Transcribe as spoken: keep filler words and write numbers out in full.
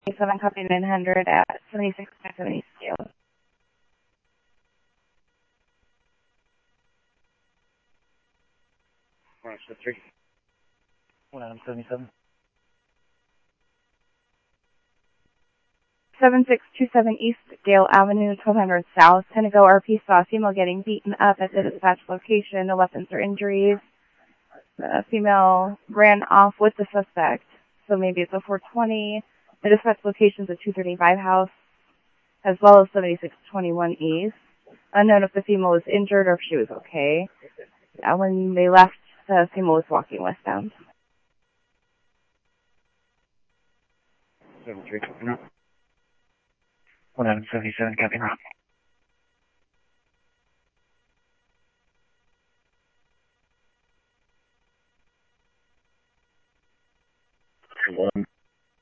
seven copy nine hundred at seventy-six by seventy scale. One three. One Adam seventy-seven. seven six two seven East Gale Avenue, twelve hundred South. Tenneco R P saw a female getting beaten up at the dispatch location. No weapons or injuries. The female ran off with the suspect, so maybe it's a four twenty. The dispatch location is a two thirty-five house, as well as seventy-six twenty-one East. Unknown if the female was injured or if she was okay. Uh, when they left, the female was walking westbound. seven three, copy. One Adam seventy-seven, copy.